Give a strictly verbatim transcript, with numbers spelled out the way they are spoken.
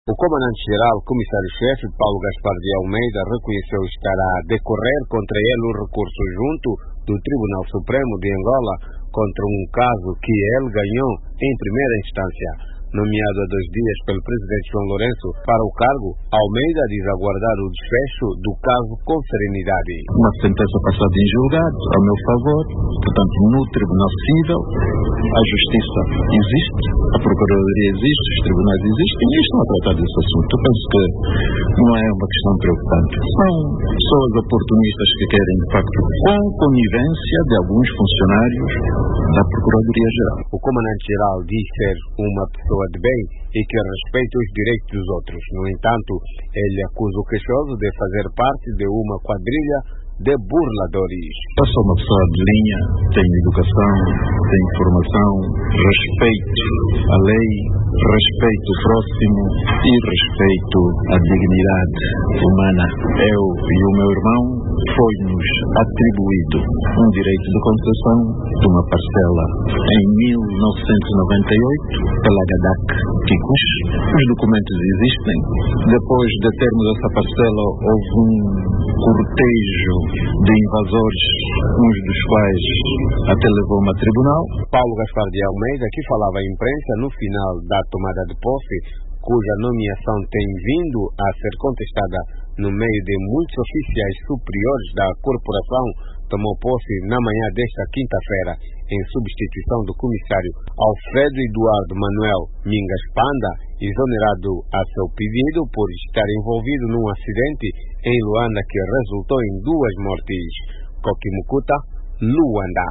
O comandante-geral, comissário-chefe Paulo Gaspar de Almeida, reconheceu estar a decorrer contra ele o recurso junto do Tribunal Supremo de Angola contra um caso que ele ganhou em primeira instância. Nomeado há dois dias pelo presidente João Lourenço para o cargo, Almeida diz aguardar o desfecho do caso com serenidade. Uma sentença passada em julgado, a meu favor, portanto, no Tribunal Civil, a Justiça existe, a Procuradoria existe, os tribunais existem, e estão a tratar desse assunto. Eu penso que não é uma questão preocupante. São pessoas oportunistas que querem, de facto, com conivência de alguns funcionários da Procuradoria-Geral. O comandante-geral diz ser uma pessoa de bem e que respeita os direitos dos outros. No entanto, ele acusa o queixoso de fazer parte de uma quadrilha de burladores. Eu sou uma pessoa de linha, tenho educação, tenho formação, respeito a lei, respeito o próximo e respeito a dignidade humana. Eu e o meu irmão foi-nos atribuído um direito de concessão de uma parcela em mil novecentos e noventa e oito pela GADAC Quicos. Os documentos existem. Depois de termos essa parcela, houve um cortejo de invasores, uns dos quais até levou-me a tribunal. Paulo Gaspar de Almeida, que falava à imprensa no final da tomada de posse, cuja nomeação tem vindo a ser contestada no meio de muitos oficiais superiores da corporação, tomou posse na manhã desta quinta-feira, em substituição do comissário Alfredo Eduardo Manuel Mingas Panda, exonerado a seu pedido por estar envolvido num acidente em Luanda que resultou em duas mortes. Coquimucuta, Luanda.